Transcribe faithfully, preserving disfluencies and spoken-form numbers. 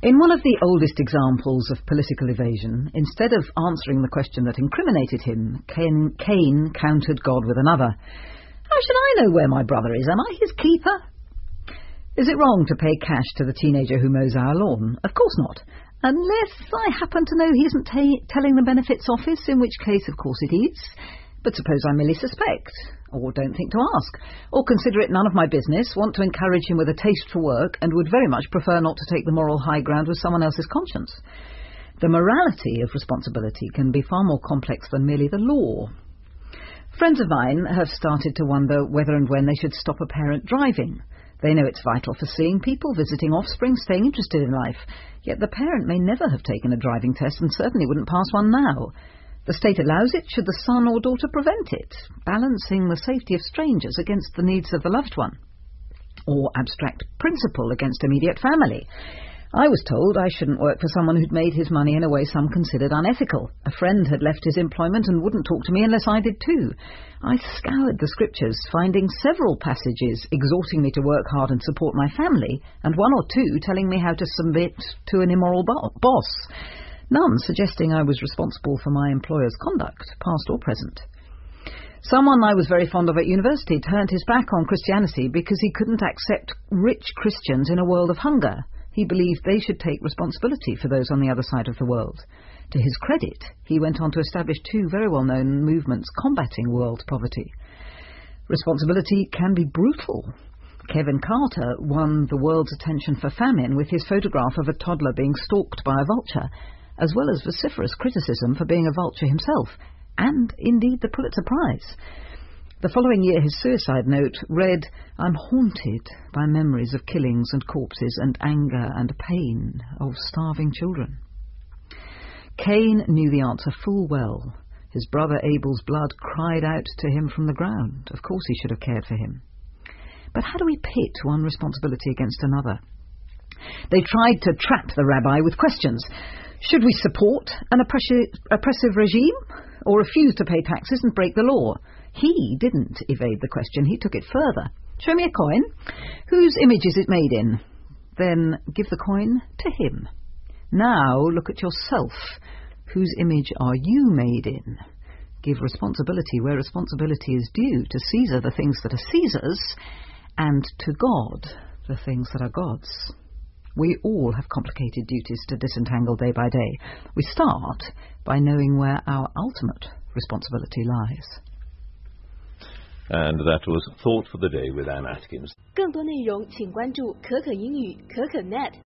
In one of the oldest examples of political evasion, instead of answering the question that incriminated him, Cain, Cain countered God with another. How should I know where my brother is? Am I his keeper? Is it wrong to pay cash to the teenager who mows our lawn? Of course not. Unless I happen to know he isn't ta- telling the benefits office, in which case, of course, it is. But suppose I merely suspect, or don't think to ask, or consider it none of my business, want to encourage him with a taste for work, and would very much prefer not to take the moral high ground with someone else's conscience. The morality of responsibility can be far more complex than merely the law. Friends of mine have started to wonder whether and when they should stop a parent driving. They know it's vital for seeing people, visiting offspring, staying interested in life. Yet the parent may never have taken a driving test and certainly wouldn't pass one now. The state allows it should the son or daughter prevent it, balancing the safety of strangers against the needs of the loved one, or abstract principle against immediate family. I was told I shouldn't work for someone who'd made his money in a way some considered unethical. A friend had left his employment and wouldn't talk to me unless I did too. I scoured the scriptures, finding several passages exhorting me to work hard and support my family, and one or two telling me how to submit to an immoral bo- boss. None suggesting I was responsible for my employer's conduct, past or present. Someone I was very fond of at university turned his back on Christianity because he couldn't accept rich Christians in a world of hunger. He believed they should take responsibility for those on the other side of the world. To his credit, he went on to establish two very well-known movements combating world poverty. Responsibility can be brutal. Kevin Carter won the world's attention for famine with his photograph of a toddler being stalked by a vulture, as well as vociferous criticism for being a vulture himself, and indeed the Pulitzer Prize. The following year his suicide note read, "I'm haunted by memories of killings and corpses and anger and pain of starving children." Cain knew the answer full well. His brother Abel's blood cried out to him from the ground. Of course he should have cared for him. But how do we pit one responsibility against another? They tried to trap the rabbi with questions. Should we support an oppressive regime or refuse to pay taxes and break the law? He didn't evade the question. He took it further. Show me a coin. Whose image is it made in? Then give the coin to him. Now look at yourself. Whose image are you made in? Give responsibility where responsibility is due. To Caesar the things that are Caesar's, and to God the things that are God's. We all have complicated duties to disentangle day by day. We start by knowing where our ultimate responsibility lies. And that was Thought for the Day with Anne Atkins. 更多内容请关注可可英语可可 net。